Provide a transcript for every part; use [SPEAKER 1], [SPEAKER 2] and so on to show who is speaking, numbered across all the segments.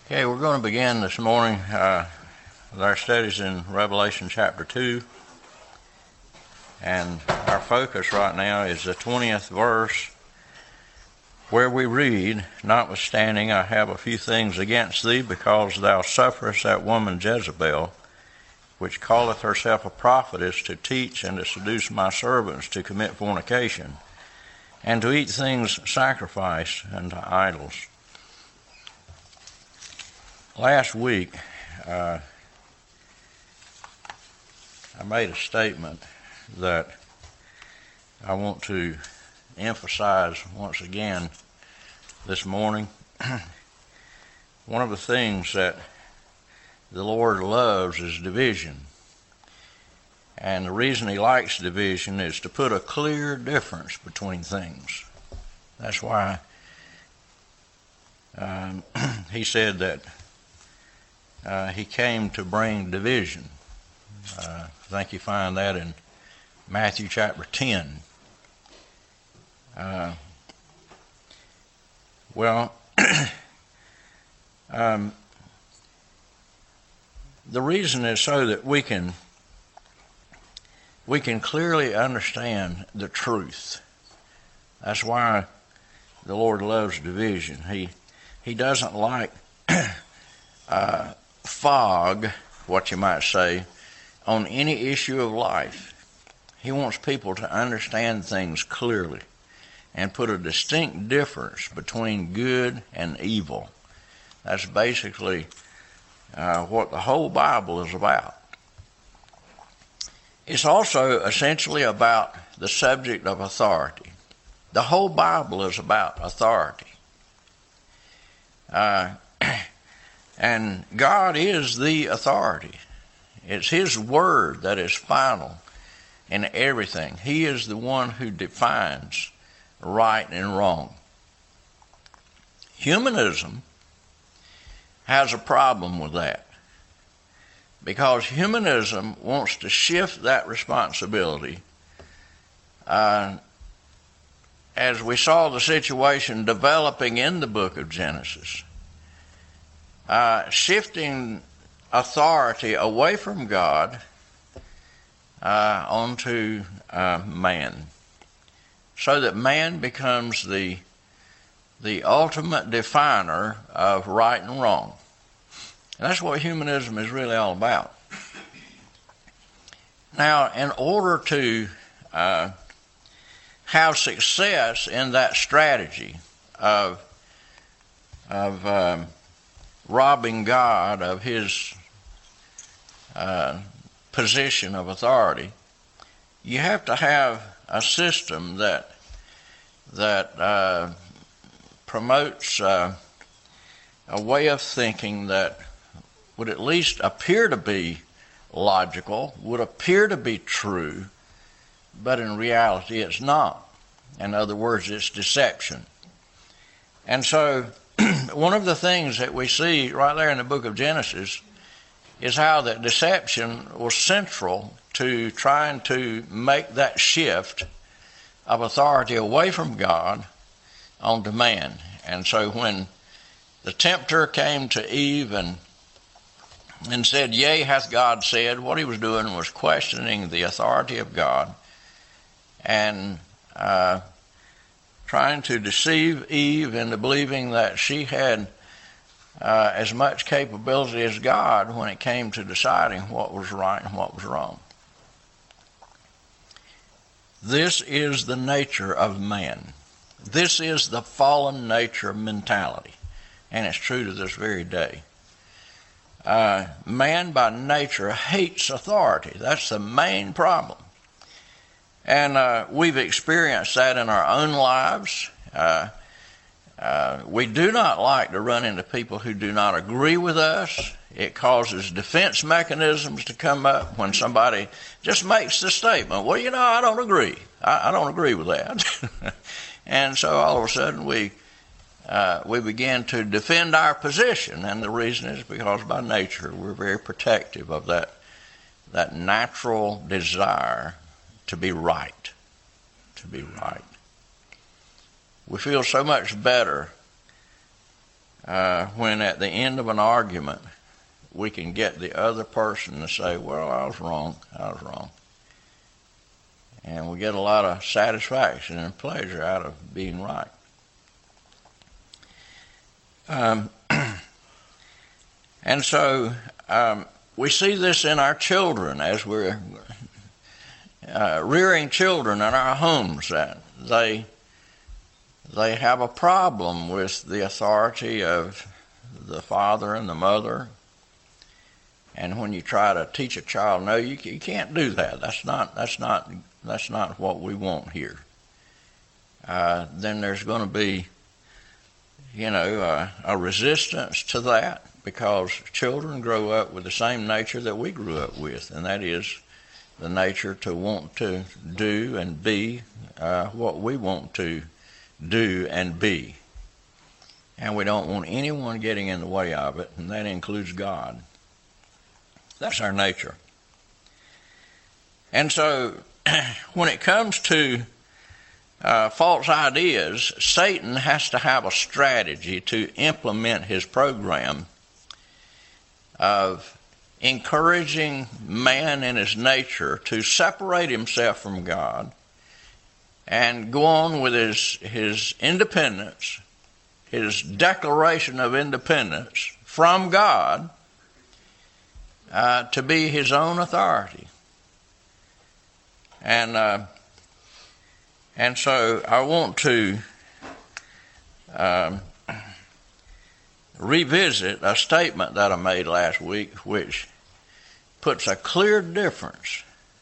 [SPEAKER 1] Okay, we're going to begin this morning with our studies in Revelation chapter 2. And our focus right now is the 20th verse, where we read, "Notwithstanding, I have a few things against thee, because thou sufferest that woman Jezebel, which calleth herself a prophetess, to teach and to seduce my servants to commit fornication, and to eat things sacrificed unto idols." Last week, I made a statement that I want to emphasize once again this morning. One of the things that the Lord loves is division. And the reason he likes division is to put a clear difference between things. That's why he said that he came to bring division. I think you find that in Matthew chapter 10. The reason is so that we can clearly understand the truth. That's why the Lord loves division. He doesn't like fog, what you might say, on any issue of life. He wants people to understand things clearly and put a distinct difference between good and evil. That's basically what the whole Bible is about. It's also essentially about the subject of authority. The whole Bible is about authority. And God is the authority. It's His word that is final in everything. He is the one who defines right and wrong. Humanism has a problem with that, because humanism wants to shift that responsibility. As we saw the situation developing in the book of Genesis, shifting authority away from God onto man, so that man becomes the ultimate definer of right and wrong. And that's what humanism is really all about. Now, in order to have success in that strategy of robbing God of His position of authority, you have to have a system that promotes a way of thinking that would at least appear to be logical, would appear to be true, but in reality it's not. In other words, it's deception. And so one of the things that we see right there in the book of Genesis is how that deception was central to trying to make that shift of authority away from God onto man. And so when the tempter came to Eve and said, "Yea, hath God said," what he was doing was questioning the authority of God and trying to deceive Eve into believing that she had as much capability as God when it came to deciding what was right and what was wrong. This is the nature of man. This is the fallen nature mentality, and it's true to this very day. Man by nature hates authority. That's the main problem. And we've experienced that in our own lives. We do not like to run into people who do not agree with us. It causes defense mechanisms to come up when somebody just makes the statement, "Well, I don't agree. I don't agree with that." And so all of a sudden we begin to defend our position, and the reason is because by nature we're very protective of that natural desire to be right. We feel so much better when at the end of an argument we can get the other person to say, well, I was wrong. And we get a lot of satisfaction and pleasure out of being right. And so we see this in our children as we're rearing children in our homes, that they have a problem with the authority of the father and the mother. And when you try to teach a child, no, you can't do that. That's not what we want here. Then there's going to be, a resistance to that, because children grow up with the same nature that we grew up with, and that is the nature to want to do and be what we want to do and be. And we don't want anyone getting in the way of it, and that includes God. That's our nature. And so when it comes to false ideas, Satan has to have a strategy to implement his program of encouraging man in his nature to separate himself from God and go on with his independence, his declaration of independence from God, to be his own authority. And so I want to revisit a statement that I made last week, which puts a clear difference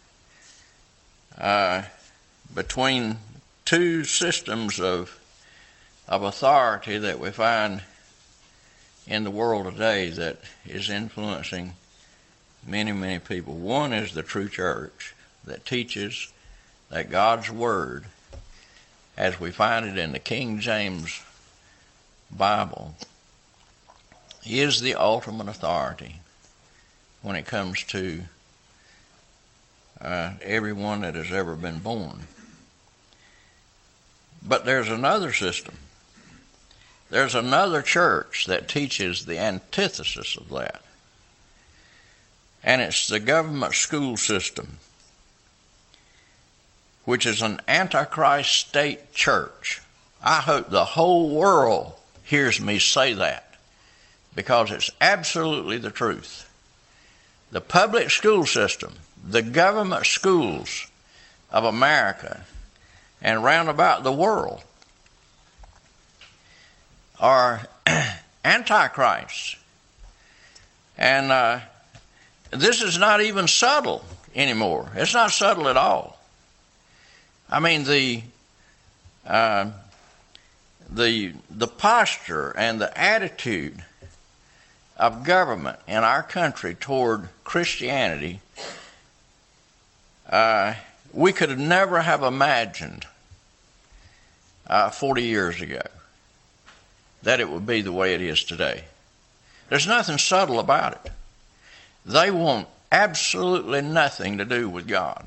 [SPEAKER 1] between two systems of authority that we find in the world today that is influencing many, many people. One is the true church that teaches that God's Word, as we find it in the King James Bible, is the ultimate authority when it comes to everyone that has ever been born. But there's another system. There's another church that teaches the antithesis of that. And it's the government school system, which is an antichrist state church. I hope the whole world hears me say that, because it's absolutely the truth. The public school system, the government schools of America and round about the world are antichrists. And this is not even subtle anymore. It's not subtle at all. I mean, the posture and the attitude of government in our country toward Christianity, we could have never have imagined 40 years ago that it would be the way it is today. There's nothing subtle about it. They want absolutely nothing to do with God.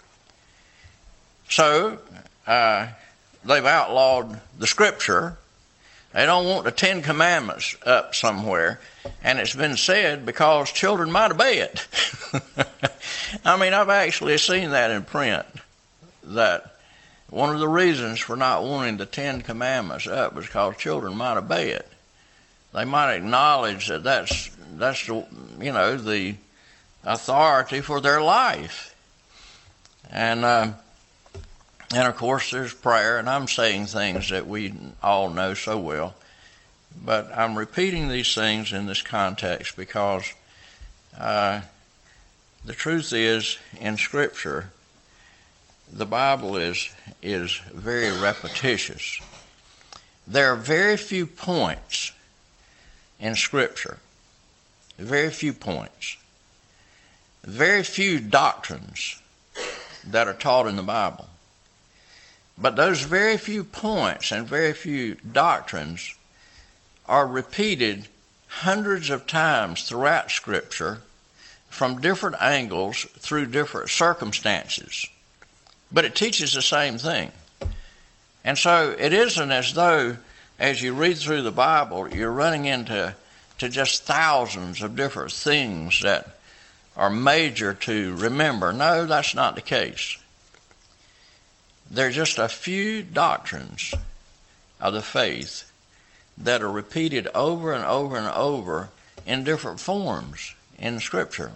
[SPEAKER 1] So they've outlawed the Scripture. They don't want the Ten Commandments up somewhere. And it's been said because children might obey it. I mean, I've actually seen that in print, that one of the reasons for not wanting the Ten Commandments up is because children might obey it. They might acknowledge that that's the authority for their life. And of course there's prayer, and I'm saying things that we all know so well. But I'm repeating these things in this context because the truth is, in Scripture, the Bible is very repetitious. There are very few points in Scripture, very few points, very few doctrines that are taught in the Bible. But those very few points and very few doctrines are repeated hundreds of times throughout Scripture from different angles through different circumstances. But it teaches the same thing. And so it isn't as though as you read through the Bible, you're running into just thousands of different things that are major to remember. No, that's not the case. There are just a few doctrines of the faith that are repeated over and over and over in different forms in Scripture.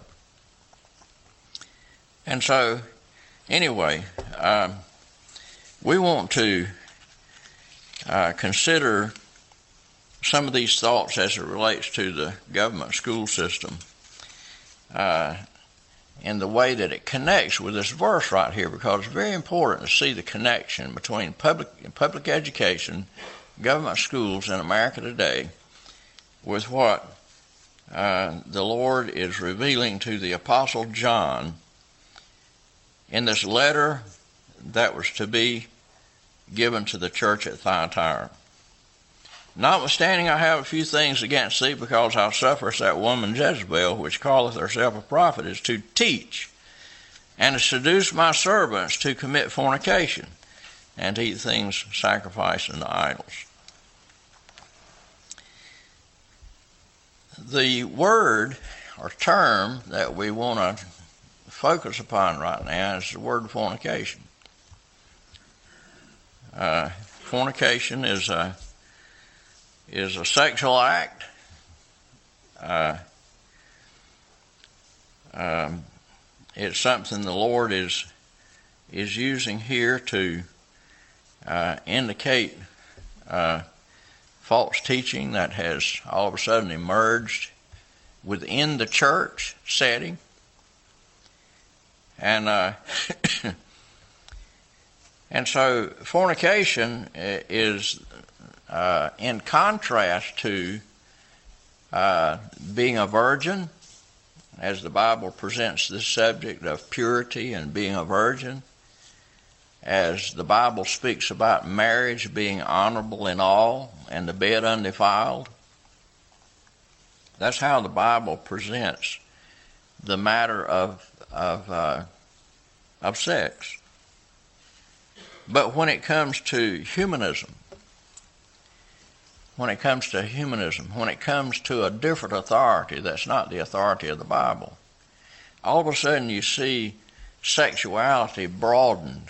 [SPEAKER 1] And so, anyway, we want to consider some of these thoughts as it relates to the government school system in the way that it connects with this verse right here, because it's very important to see the connection between public education, government schools in America today, with what the Lord is revealing to the Apostle John in this letter that was to be given to the church at Thyatira. Notwithstanding, I have a few things against thee, because thou sufferest that woman Jezebel, which calleth herself a prophetess, to teach and to seduce my servants to commit fornication and to eat things sacrificed unto idols. The word or term that we want to focus upon right now is the word fornication. Fornication is a sexual act. It's something the Lord is using here to indicate false teaching that has all of a sudden emerged within the church setting. And and so fornication is in contrast to being a virgin, as the Bible presents this subject of purity and being a virgin, as the Bible speaks about marriage being honorable in all and the bed undefiled. That's how the Bible presents the matter of sex. But when it comes to humanism, when it comes to a different authority that's not the authority of the Bible, all of a sudden you see sexuality broadened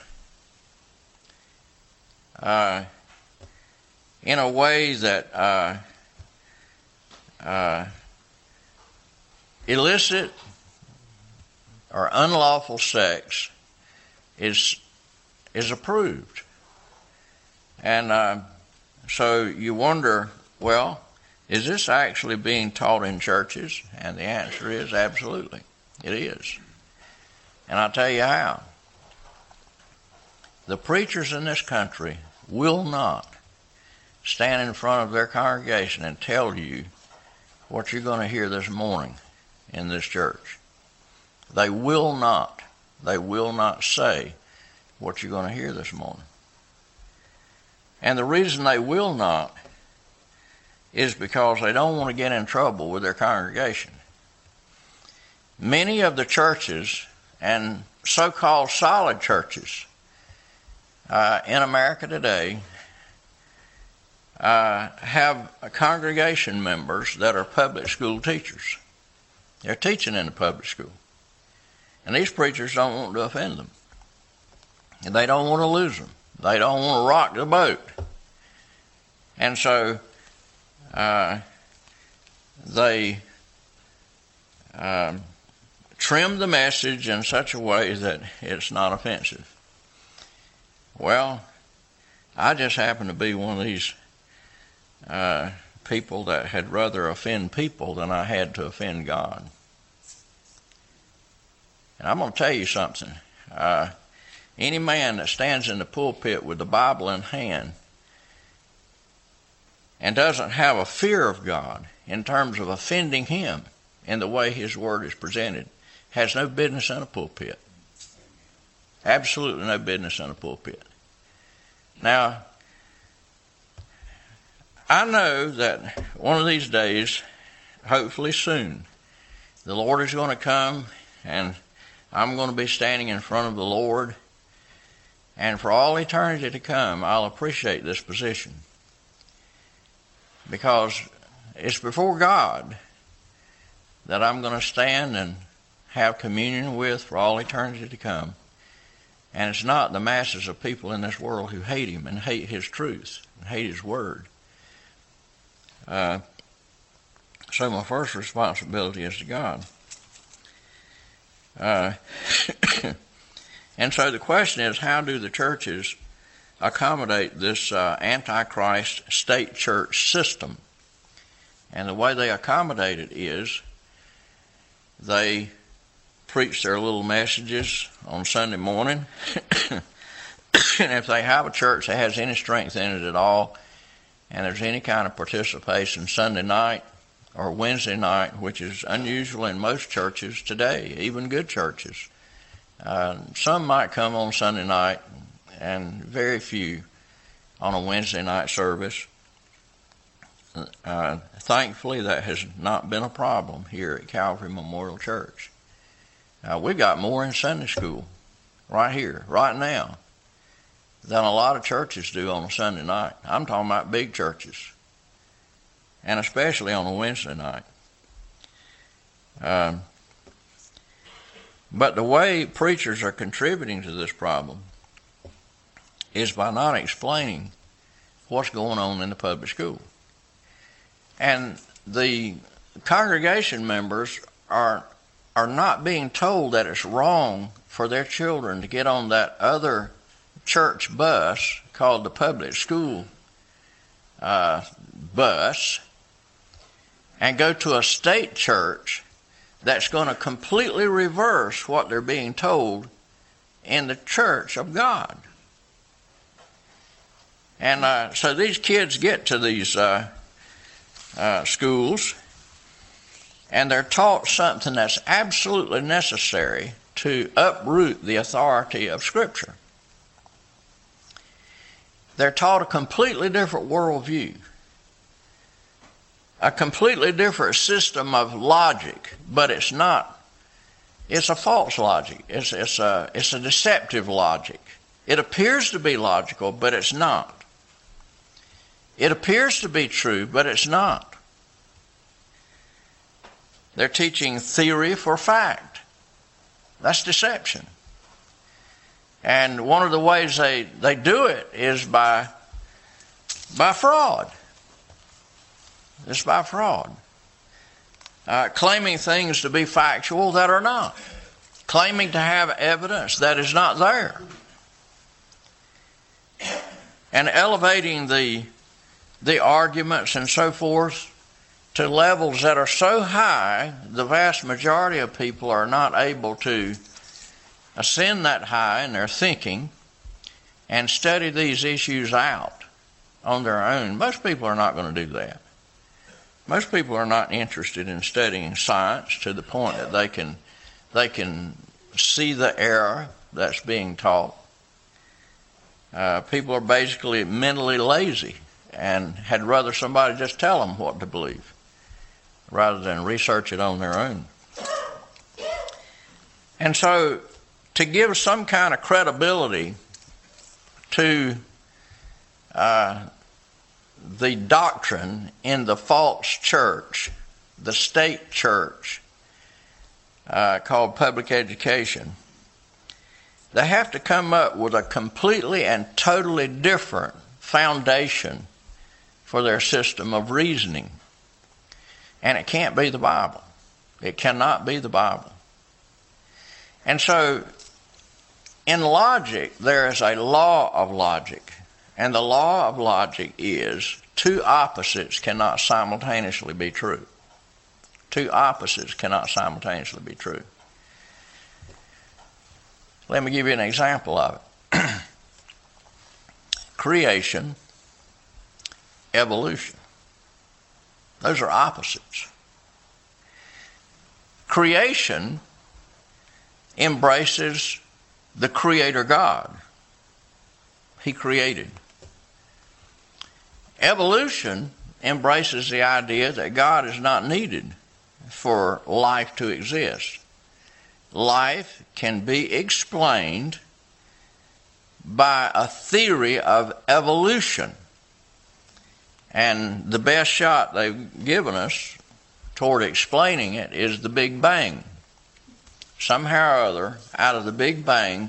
[SPEAKER 1] in a way that illicit or unlawful sex is approved. And so you wonder, well, is this actually being taught in churches? And the answer is absolutely. It is. And I'll tell you how. The preachers in this country will not stand in front of their congregation and tell you what you're going to hear this morning in this church. They will not say what you're going to hear this morning. And the reason they will not is because they don't want to get in trouble with their congregation. Many of the churches and so-called solid churches in America today have congregation members that are public school teachers. They're teaching in the public school. And these preachers don't want to offend them. And they don't want to lose them. They don't want to rock the boat. And so they trim the message in such a way that it's not offensive. Well, I just happen to be one of these people that had rather offend people than I had to offend God. And I'm going to tell you something. Any man that stands in the pulpit with the Bible in hand and doesn't have a fear of God in terms of offending Him in the way His Word is presented has no business in a pulpit. Absolutely no business in a pulpit. Now, I know that one of these days, hopefully soon, the Lord is going to come and I'm going to be standing in front of the Lord, and for all eternity to come, I'll appreciate this position. because it's before God that I'm going to stand and have communion with for all eternity to come. And it's not the masses of people in this world who hate him and hate his truth and hate his word. So my first responsibility is to God. And so the question is, how do the churches accommodate this Antichrist state church system? And the way they accommodate it is they preach their little messages on Sunday morning. And if they have a church that has any strength in it at all, and there's any kind of participation Sunday night or Wednesday night, which is unusual in most churches today, even good churches. Some might come on Sunday night and very few on a Wednesday night service. Thankfully, that has not been a problem here at Calvary Memorial Church. We've got more in Sunday school right here, right now, than a lot of churches do on a Sunday night. I'm talking about big churches, and especially on a Wednesday night. But the way preachers are contributing to this problem is by not explaining what's going on in the public school. And the congregation members are not being told that it's wrong for their children to get on that other church bus called the public school bus and go to a state church that's going to completely reverse what they're being told in the church of God. And so these kids get to these schools, and they're taught something that's absolutely necessary to uproot the authority of Scripture. They're taught a completely different worldview, a completely different system of logic, but it's not. It's a false logic. It's a deceptive logic. It appears to be logical, but it's not. It appears to be true, but it's not. They're teaching theory for fact. That's deception. And one of the ways they do it is by fraud. It's by fraud. Claiming things to be factual that are not. Claiming to have evidence that is not there. And elevating the arguments and so forth to levels that are so high, the vast majority of people are not able to ascend that high in their thinking and study these issues out on their own. Most people are not going to do that. Most people are not interested in studying science to the point that they can see the error that's being taught. People are basically mentally lazy and had rather somebody just tell them what to believe rather than research it on their own. And so to give some kind of credibility to the doctrine in the false church, the state church, called public education, they have to come up with a completely and totally different foundation for their system of reasoning. And it can't be the Bible. It cannot be the Bible. And so, in logic, there is a law of logic. And the law of logic is two opposites cannot simultaneously be true. Two opposites cannot simultaneously be true. Let me give you an example of it. Creation, evolution. Those are opposites. Creation embraces the Creator God. He created. Evolution embraces the idea that God is not needed for life to exist. Life can be explained by a theory of evolution. And the best shot they've given us toward explaining it is the Big Bang. Somehow or other, out of the Big Bang,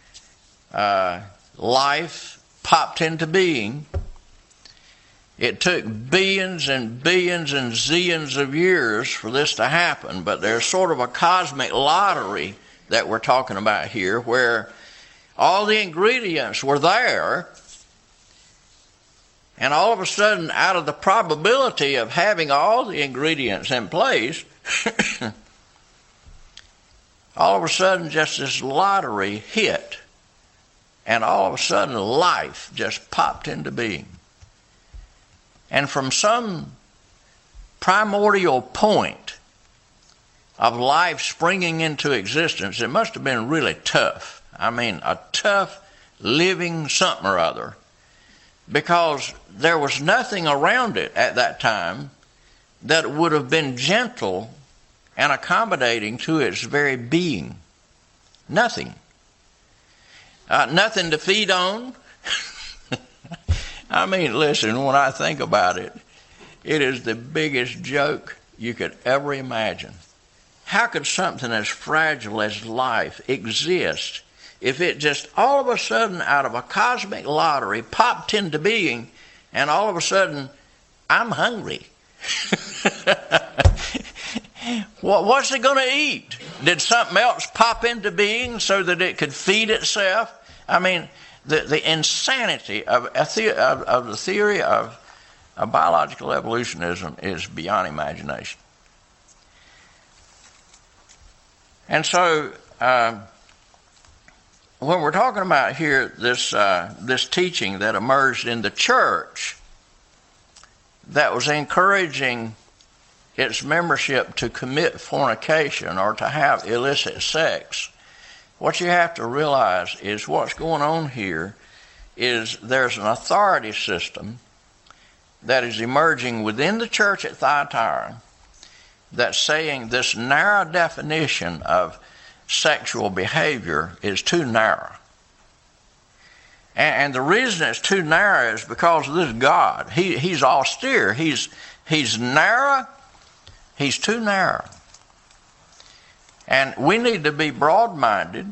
[SPEAKER 1] life popped into being. It took billions and billions and zillions of years for this to happen, but there's sort of a cosmic lottery that we're talking about here, where all the ingredients were there, and all of a sudden, out of the probability of having all the ingredients in place, all of a sudden just this lottery hit, and all of a sudden life just popped into being. And from some primordial point of life springing into existence, it must have been really tough. I mean, a tough living something or other, because there was nothing around it at that time that would have been gentle and accommodating to its very being. Nothing. Nothing to feed on. I mean, listen, when I think about it, it is the biggest joke you could ever imagine. How could something as fragile as life exist if it just all of a sudden out of a cosmic lottery popped into being, and all of a sudden, I'm hungry? What's it going to eat? Did something else pop into being so that it could feed itself? I mean, the insanity of the theory of biological evolutionism is beyond imagination. And so, when we're talking about here this teaching that emerged in the church that was encouraging its membership to commit fornication or to have illicit sex, what you have to realize is what's going on here is there's an authority system that is emerging within the church at Thyatira that's saying this narrow definition of sexual behavior is too narrow. And the reason it's too narrow is because of this God. He's austere. He's narrow. He's too narrow. And we need to be broad-minded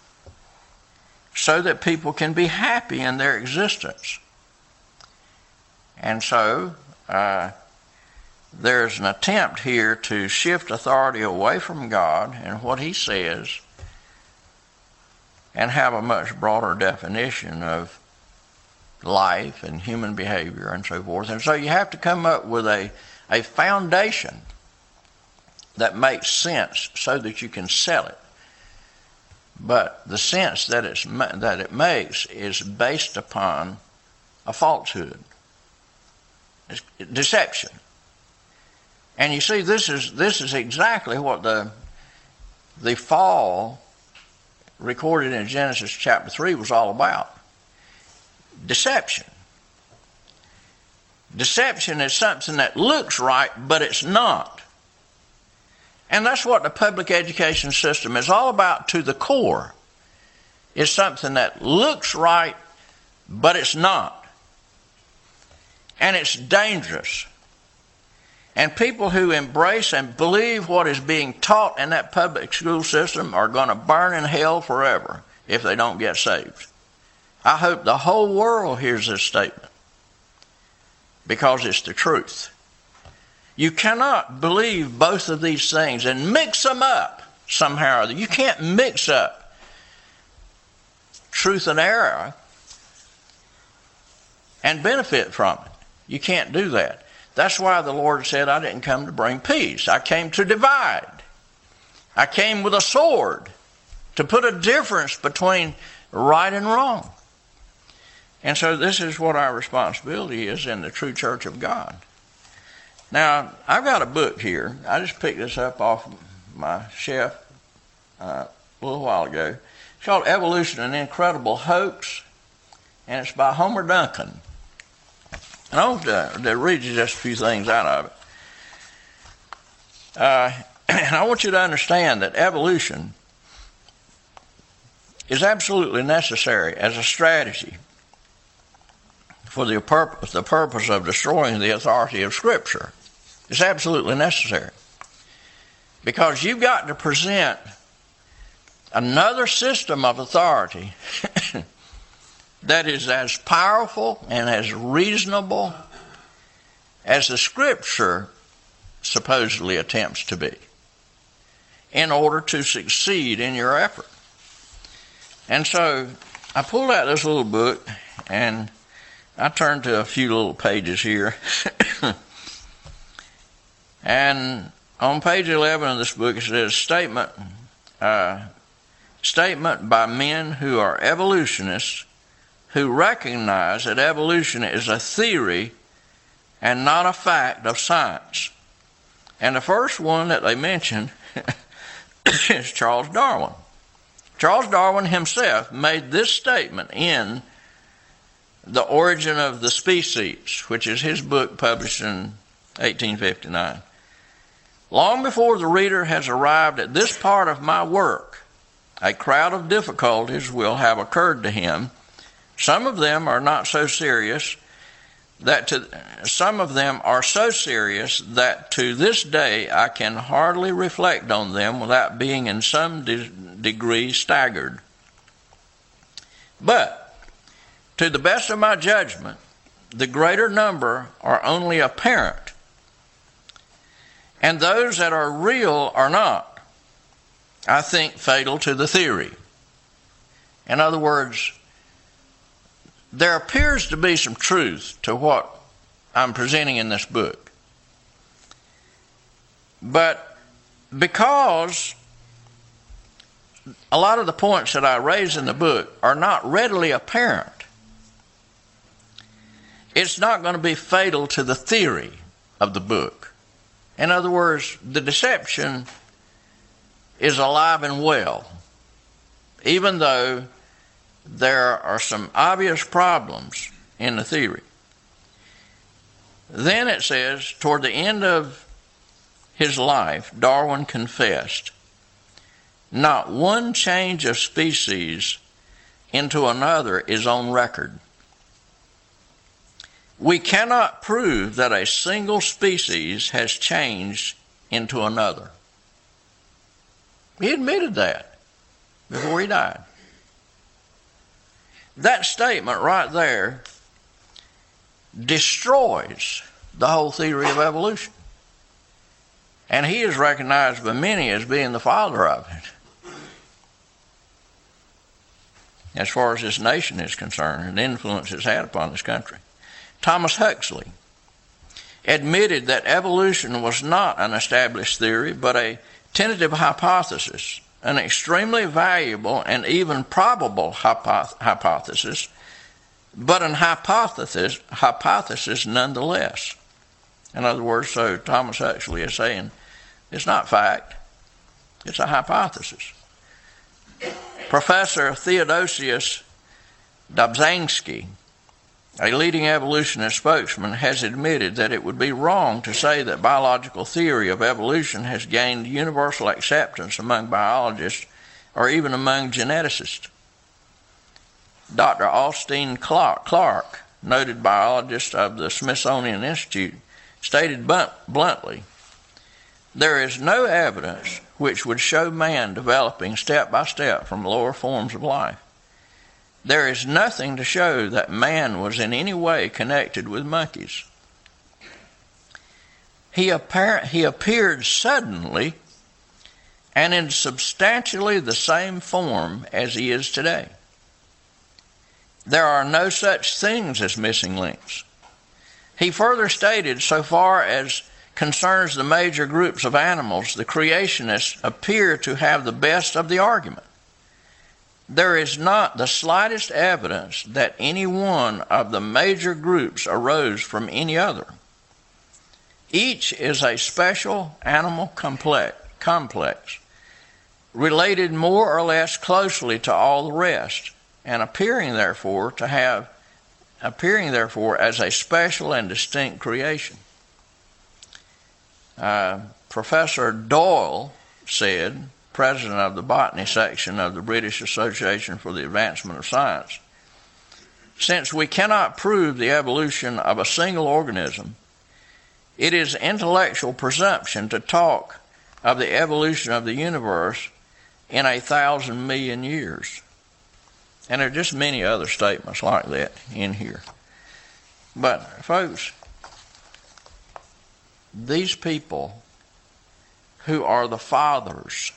[SPEAKER 1] so that people can be happy in their existence. And so there's an attempt here to shift authority away from God and what He says and have a much broader definition of life and human behavior and so forth. And so you have to come up with a foundation that makes sense so that you can sell it. But the sense that it makes is based upon a falsehood. It's deception. And you see, this is exactly what the fall recorded in Genesis chapter 3 was all about. Deception. Deception is something that looks right, but it's not. And that's what the public education system is all about to the core. It's something that looks right, but it's not. And it's dangerous. And people who embrace and believe what is being taught in that public school system are going to burn in hell forever if they don't get saved. I hope the whole world hears this statement, because it's the truth. You cannot believe both of these things and mix them up somehow or other. You can't mix up truth and error and benefit from it. You can't do that. That's why the Lord said, I didn't come to bring peace. I came to divide. I came with a sword to put a difference between right and wrong. And so this is what our responsibility is in the true church of God. Now, I've got a book here. I just picked this up off my shelf a little while ago. It's called Evolution, an Incredible Hoax, and it's by Homer Duncan. And I want to read you just a few things out of it. And I want you to understand that evolution is absolutely necessary as a strategy for the purpose of destroying the authority of Scripture. It's absolutely necessary. Because you've got to present another system of authority that is as powerful and as reasonable as the Scripture supposedly attempts to be, in order to succeed in your effort. And so I pulled out this little book and I turned to a few little pages here. And on page 11 of this book it says, statement by men who are evolutionists who recognize that evolution is a theory and not a fact of science. And the first one that they mention is Charles Darwin. Charles Darwin himself made this statement in The Origin of the Species, which is his book published in 1859. Long before the reader has arrived at this part of my work, a crowd of difficulties will have occurred to him. Some of them are not so serious that to this day I can hardly reflect on them without being in some degree staggered. But to the best of my judgment, the greater number are only apparent, and those that are real are not, I think, fatal to the theory. In other words, there appears to be some truth to what I'm presenting in this book. But because a lot of the points that I raise in the book are not readily apparent, it's not going to be fatal to the theory of the book. In other words, the deception is alive and well, even though there are some obvious problems in the theory. Then it says, toward the end of his life, Darwin confessed, not one change of species into another is on record. We cannot prove that a single species has changed into another. He admitted that before he died. That statement right there destroys the whole theory of evolution. And he is recognized by many as being the father of it, as far as this nation is concerned and the influence it's had upon this country. Thomas Huxley admitted that evolution was not an established theory, but a tentative hypothesis, an extremely valuable and even probable hypothesis, but an hypothesis nonetheless. In other words, so Thomas Huxley is saying it's not fact, it's a hypothesis. Professor Theodosius Dobzhansky, a leading evolutionist spokesman, has admitted that it would be wrong to say that biological theory of evolution has gained universal acceptance among biologists or even among geneticists. Dr. Austin Clark, noted biologist of the Smithsonian Institute, stated bluntly, there is no evidence which would show man developing step by step from lower forms of life. There is nothing to show that man was in any way connected with monkeys. He appeared suddenly and in substantially the same form as he is today. There are no such things as missing links. He further stated, so far as concerns the major groups of animals, the creationists appear to have the best of the argument. There is not the slightest evidence that any one of the major groups arose from any other. Each is a special animal complex, related more or less closely to all the rest, and appearing therefore as a special and distinct creation. Professor Doyle said, president of the botany section of the British Association for the Advancement of Science, Since we cannot prove the evolution of a single organism, it is intellectual presumption to talk of the evolution of the universe in 1,000 million years. And there are just many other statements like that in here. But, folks, these people who are the fathers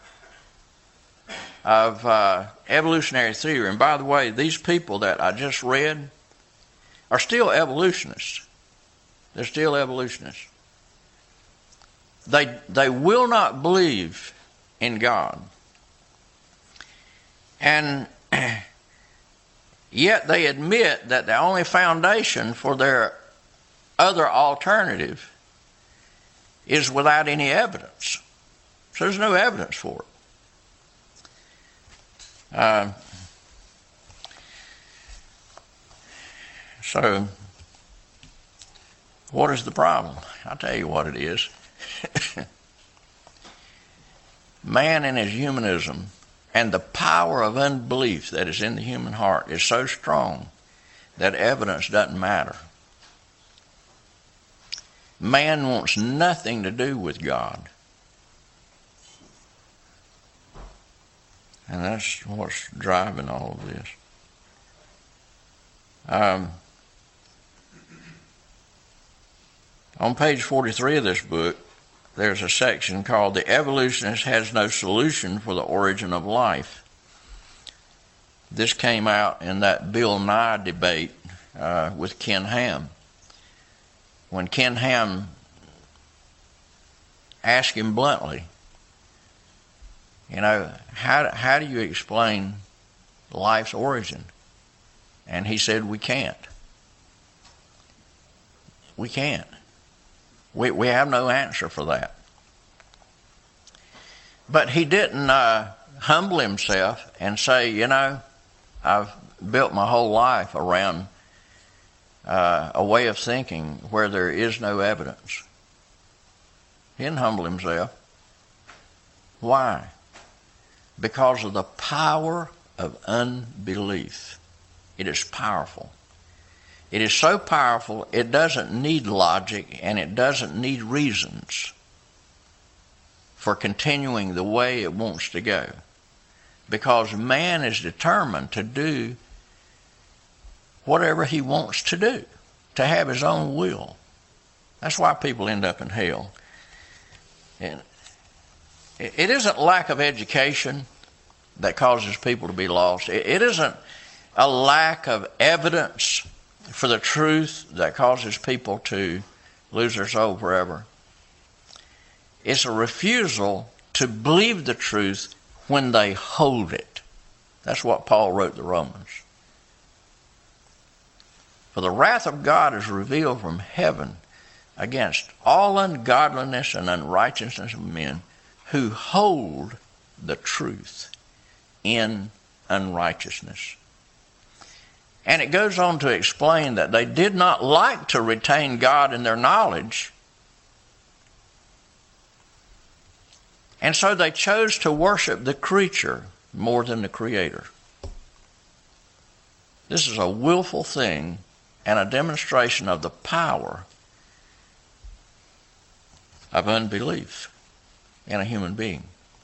[SPEAKER 1] of evolutionary theory, and by the way, these people that I just read are still evolutionists. They're still evolutionists. They will not believe in God. And yet they admit that the only foundation for their other alternative is without any evidence. So there's no evidence for it. So what is the problem? I'll tell you what it is. Man in his humanism and the power of unbelief that is in the human heart is so strong that evidence doesn't matter. Man wants nothing to do with God. And that's what's driving all of this. On page 43 of this book, there's a section called "The Evolutionist Has No Solution for the Origin of Life." This came out in that Bill Nye debate with Ken Ham. When Ken Ham asked him bluntly, how do you explain life's origin? And he said, we can't. We can't. We have no answer for that. But he didn't humble himself and say, I've built my whole life around a way of thinking where there is no evidence. He didn't humble himself. Why? Because of the power of unbelief. It is powerful. It is so powerful, it doesn't need logic and it doesn't need reasons for continuing the way it wants to go. Because man is determined to do whatever he wants to do, to have his own will. That's why people end up in hell. And it isn't lack of education that causes people to be lost. It isn't a lack of evidence for the truth that causes people to lose their soul forever. It's a refusal to believe the truth when they hold it. That's what Paul wrote to the Romans. For the wrath of God is revealed from heaven against all ungodliness and unrighteousness of men who hold the truth in unrighteousness. And it goes on to explain that they did not like to retain God in their knowledge, and so they chose to worship the creature more than the Creator. This is a willful thing and a demonstration of the power of unbelief in a human being.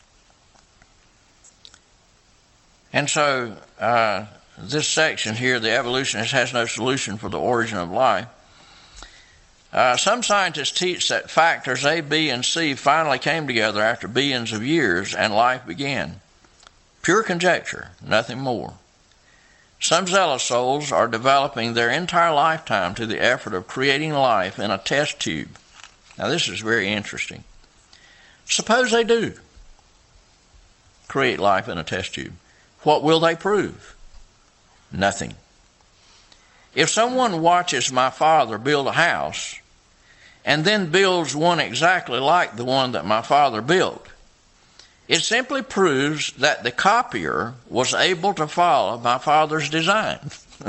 [SPEAKER 1] And so this section here, the evolutionist has no solution for the origin of life. Some scientists teach that factors A, B, and C finally came together after billions of years and life began. Pure conjecture, nothing more. Some zealous souls are devoting their entire lifetime to the effort of creating life in a test tube. Now this is very interesting. Suppose they do create life in a test tube. What will they prove? Nothing. If someone watches my father build a house and then builds one exactly like the one that my father built, it simply proves that the copier was able to follow my father's design.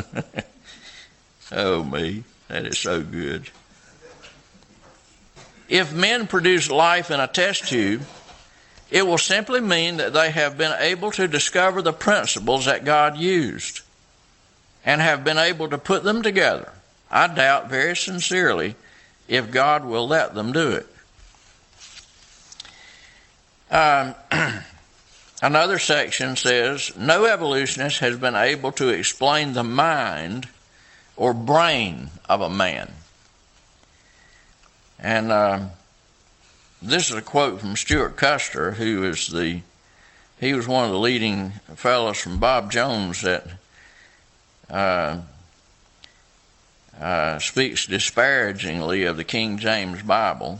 [SPEAKER 1] Oh me, that is so good. If men produce life in a test tube, it will simply mean that they have been able to discover the principles that God used. and have been able to put them together. I doubt very sincerely if God will let them do it. Another section says, no evolutionist has been able to explain the mind or brain of a man. And this is a quote from Stuart Custer, he was one of the leading fellows from Bob Jones that speaks disparagingly of the King James Bible.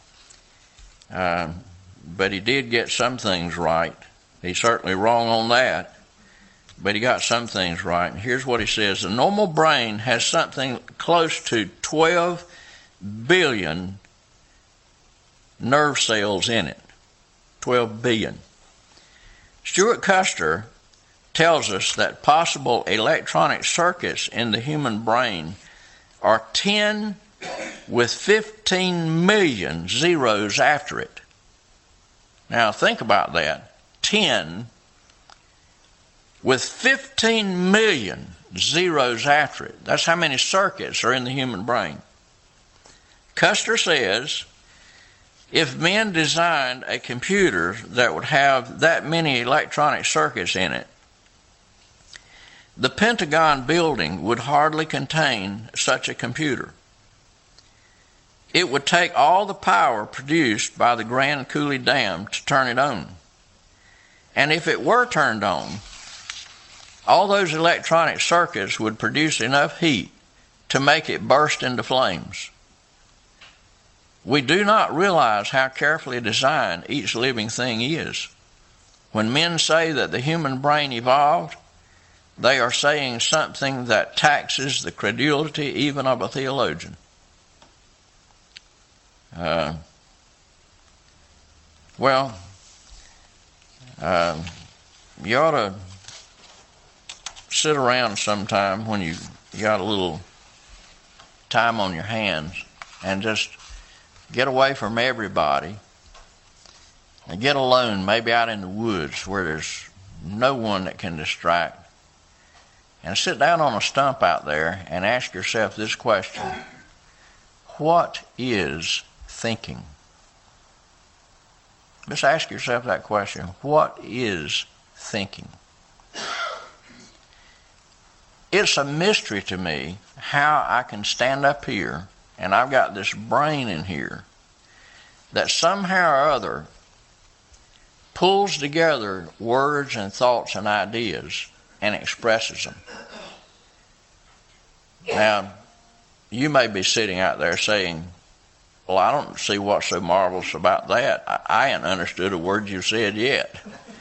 [SPEAKER 1] But he did get some things right. He's certainly wrong on that, but he got some things right. And here's what he says. The normal brain has something close to 12 billion nerve cells in it. 12 billion. Stuart Custer tells us that possible electronic circuits in the human brain are 10 with 15 million zeros after it. Now think about that. 10 with 15 million zeros after it. That's how many circuits are in the human brain. Custer says, if men designed a computer that would have that many electronic circuits in it, the Pentagon building would hardly contain such a computer. It would take all the power produced by the Grand Coulee Dam to turn it on. And if it were turned on, all those electronic circuits would produce enough heat to make it burst into flames. We do not realize how carefully designed each living thing is. When men say that the human brain evolved, they are saying something that taxes the credulity even of a theologian. You ought to sit around sometime when you got a little time on your hands and just get away from everybody and get alone, maybe out in the woods where there's no one that can distract, and sit down on a stump out there and ask yourself this question: what is thinking? Just ask yourself that question. What is thinking? It's a mystery to me how I can stand up here and I've got this brain in here that somehow or other pulls together words and thoughts and ideas and expresses them. Now, you may be sitting out there saying, well, I don't see what's so marvelous about that. I ain't understood a word you said yet.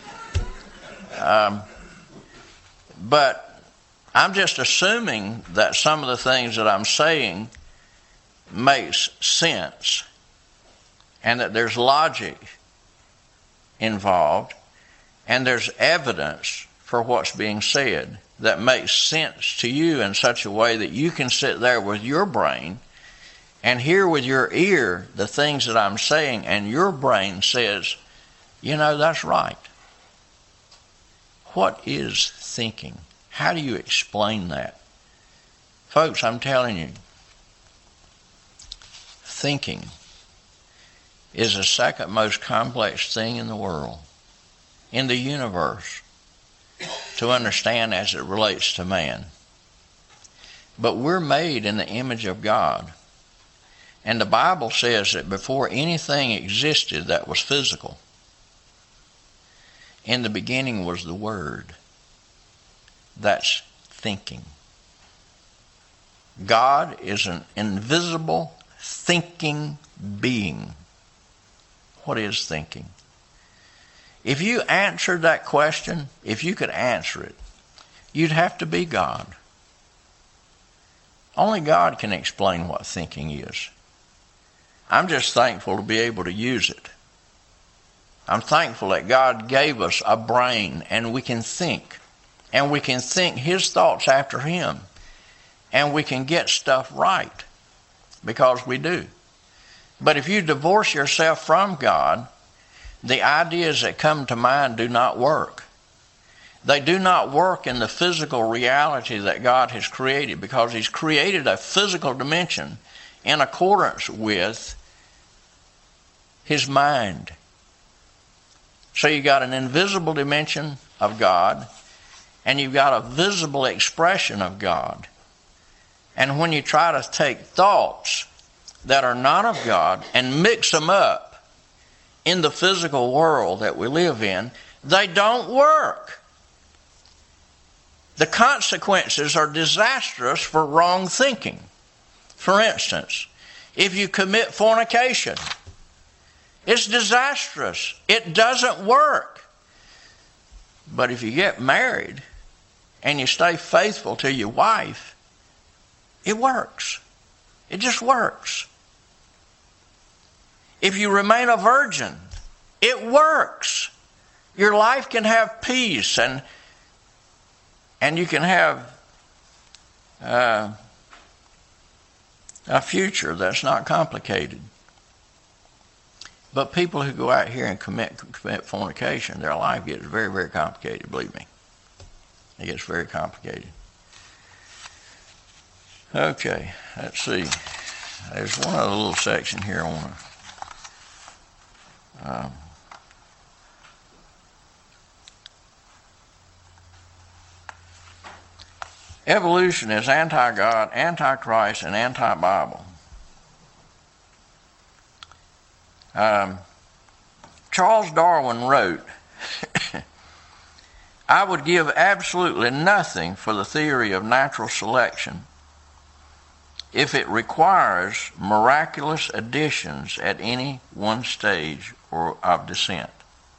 [SPEAKER 1] But I'm just assuming that some of the things that I'm saying makes sense and that there's logic involved and there's evidence for what's being said that makes sense to you in such a way that you can sit there with your brain and hear with your ear the things that I'm saying, and your brain says, you know, that's right. What is thinking? How do you explain that? Folks, I'm telling you, thinking is the second most complex thing in the world, in the universe, to understand as it relates to man. But we're made in the image of God. And the Bible says that before anything existed that was physical, in the beginning was the Word. That's thinking. God is an invisible, thinking being. What is thinking? If you answered that question, if you could answer it, you'd have to be God. Only God can explain what thinking is. I'm just thankful to be able to use it. I'm thankful that God gave us a brain and we can think. And we can think His thoughts after Him. And we can get stuff right. Because we do. But if you divorce yourself from God, the ideas that come to mind do not work. They do not work in the physical reality that God has created, because He's created a physical dimension in accordance with His mind. So you've got an invisible dimension of God, and you've got a visible expression of God. And when you try to take thoughts that are not of God and mix them up in the physical world that we live in, they don't work. The consequences are disastrous for wrong thinking. For instance, if you commit fornication, it's disastrous. It doesn't work. But if you get married and you stay faithful to your wife, it works. It just works. If you remain a virgin, it works. Your life can have peace, and you can have a future that's not complicated. But people who go out here and commit fornication, their life gets very, very complicated, believe me. It gets very complicated. Okay, let's see. There's one other little section here I want to... Evolution is anti-God, anti-Christ, and anti-Bible. Charles Darwin wrote, "I would give absolutely nothing for the theory of natural selection if it requires miraculous additions at any one stage of descent."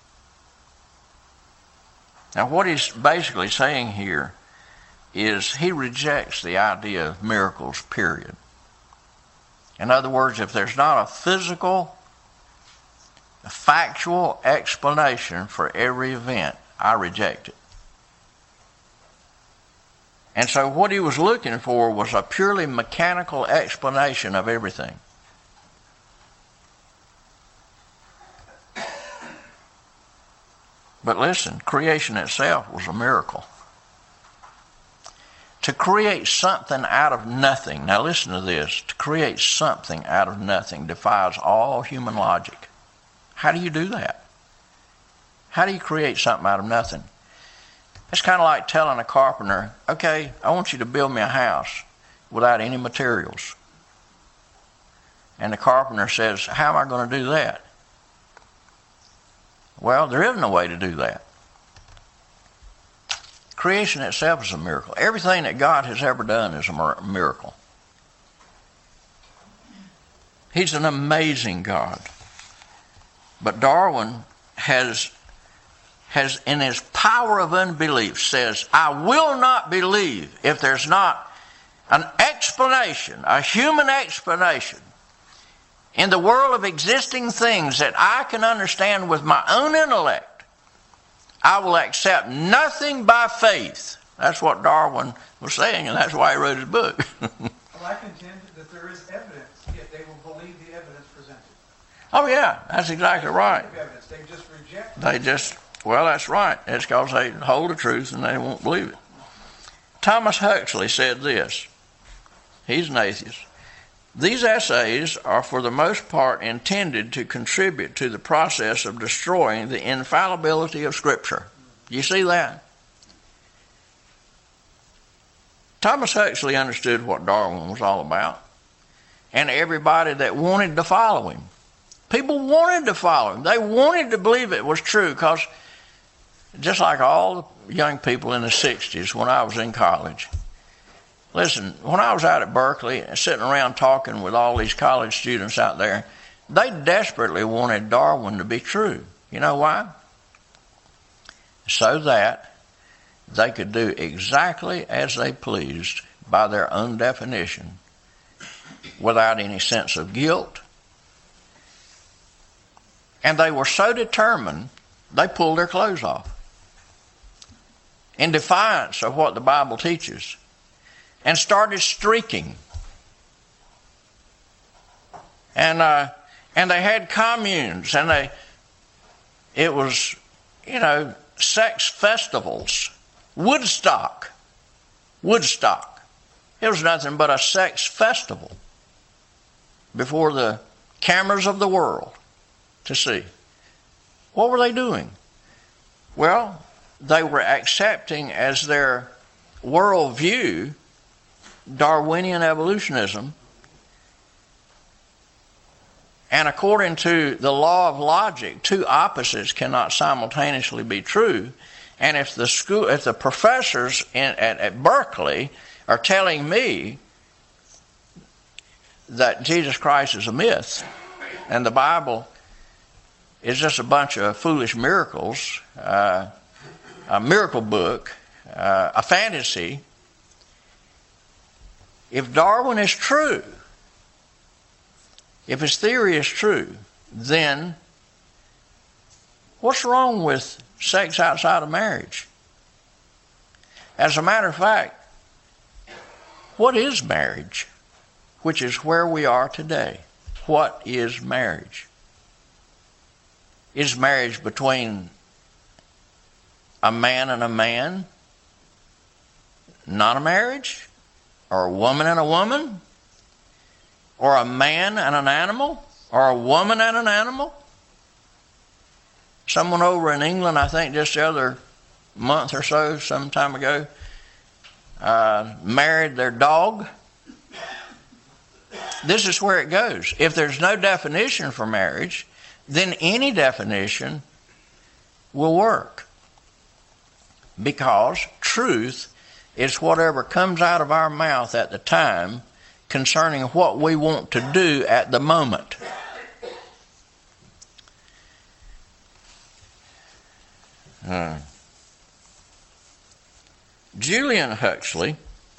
[SPEAKER 1] Now, what he's basically saying here is he rejects the idea of miracles, period. In other words, if there's not a physical, a factual explanation for every event, I reject it. And so what he was looking for was a purely mechanical explanation of everything. But listen, creation itself was a miracle. To create something out of nothing, now listen to this, to create something out of nothing defies all human logic. How do you do that? How do you create something out of nothing? It's kind of like telling a carpenter, okay, I want you to build me a house without any materials. And the carpenter says, how am I going to do that? Well, there isn't a way to do that. Creation itself is a miracle. Everything that God has ever done is a miracle. He's an amazing God. But Darwin has in his power of unbelief says, I will not believe if there's not an explanation, a human explanation in the world of existing things that I can understand with my own intellect. I will accept nothing by faith. That's what Darwin was saying, and that's why he wrote his book.
[SPEAKER 2] Well, I contend that there is evidence, yet they will believe the evidence presented.
[SPEAKER 1] Oh, yeah, that's exactly right.
[SPEAKER 2] They just reject it.
[SPEAKER 1] Well, that's right. It's because they hold the truth and they won't believe it. Thomas Huxley said this. He's an atheist. These essays are for the most part intended to contribute to the process of destroying the infallibility of Scripture. You see that? Thomas Huxley understood what Darwin was all about, and everybody that wanted to follow him. People wanted to follow him. They wanted to believe it was true, because just like all the young people in the 60s when I was in college, listen, when I was out at Berkeley and sitting around talking with all these college students out there, they desperately wanted Darwin to be true. You know why? So that they could do exactly as they pleased by their own definition without any sense of guilt. And they were so determined, they pulled their clothes off in defiance of what the Bible teaches, and started streaking. And they had communes, and it was, sex festivals Woodstock. It was nothing but a sex festival before the cameras of the world to see. What were they doing? Well, they were accepting as their worldview Darwinian evolutionism. And according to the law of logic, two opposites cannot simultaneously be true. And if the professors at Berkeley are telling me that Jesus Christ is a myth and the Bible is just a bunch of foolish miracles, a miracle book, a fantasy, if Darwin is true, if his theory is true, then what's wrong with sex outside of marriage? As a matter of fact, what is marriage? Which is where we are today. What is marriage? Is marriage between a man and a man not a marriage? Or a woman and a woman? Or a man and an animal? Or a woman and an animal? Someone over in England, I think just the other month or so, some time ago, married their dog. This is where it goes. If there's no definition for marriage, then any definition will work. Because truth is whatever comes out of our mouth at the time concerning what we want to do at the moment. Julian Huxley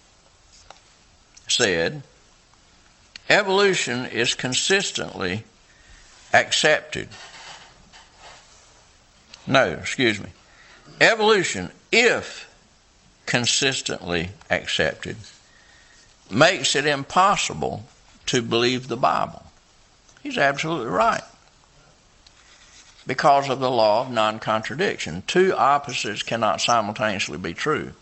[SPEAKER 1] said, evolution is consistently accepted. Evolution, if consistently accepted, makes it impossible to believe the Bible. He's absolutely right. Because of the law of non-contradiction. Two opposites cannot simultaneously be true.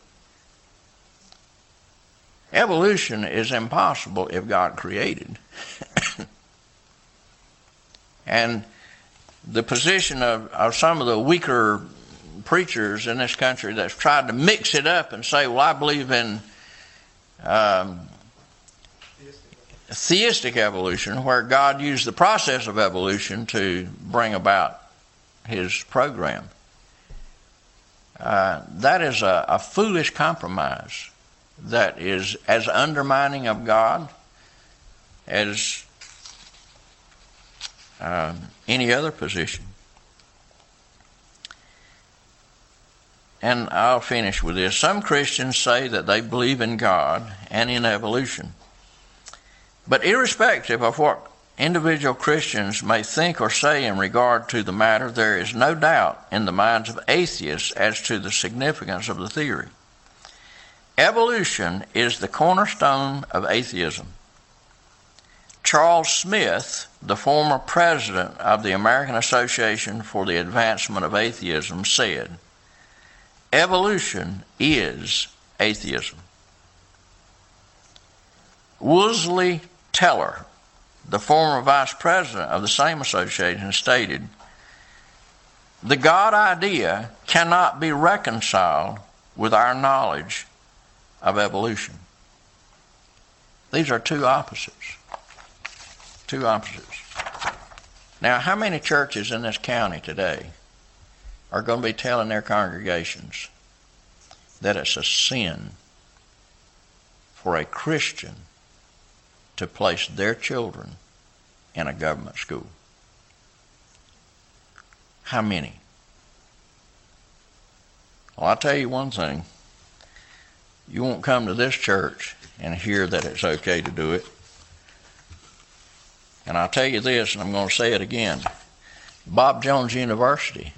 [SPEAKER 1] Evolution is impossible if God created. And the position of some of the weaker preachers in this country that's tried to mix it up and say, well, I believe in theistic evolution, where God used the process of evolution to bring about his program. That is a foolish compromise that is as undermining of God as any other position. And I'll finish with this. Some Christians say that they believe in God and in evolution. But irrespective of what individual Christians may think or say in regard to the matter, there is no doubt in the minds of atheists as to the significance of the theory. Evolution is the cornerstone of atheism. Charles Smith, the former president of the American Association for the Advancement of Atheism, said, evolution is atheism. Wolseley Teller, the former vice president of the same association, stated, the God idea cannot be reconciled with our knowledge of evolution. These are two opposites. Two opposites. Now, how many churches in this county today are going to be telling their congregations that it's a sin for a Christian to place their children in a government school? How many? Well, I'll tell you one thing. You won't come to this church and hear that it's okay to do it. And I'll tell you this, and I'm going to say it again. Bob Jones University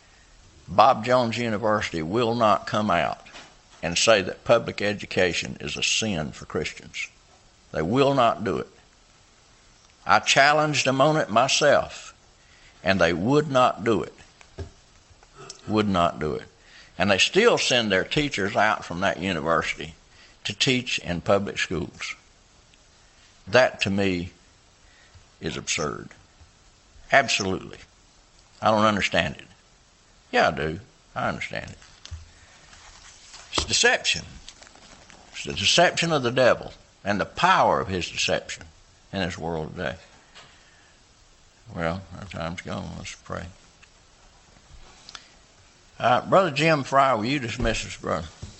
[SPEAKER 1] will not come out and say that public education is a sin for Christians. They will not do it. I challenged them on it myself, and they would not do it. Would not do it. And they still send their teachers out from that university to teach in public schools. That, to me, is absurd. Absolutely. I don't understand it. Yeah, I do. I understand it. It's deception. It's the deception of the devil and the power of his deception in this world today. Well, our time's gone. Let's pray. Brother Jim Fry, will you dismiss us, brother?